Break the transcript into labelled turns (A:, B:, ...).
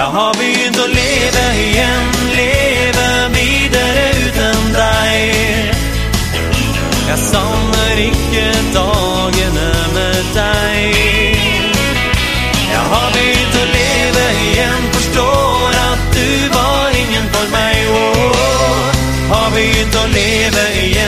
A: Jeg har begynt å leve igjen, leve videre uten deg. Jeg savner ikke dagene med deg. Jeg har begynt å leve igjen, forstår at du var ingen for meg. Har begynt å leve igjen.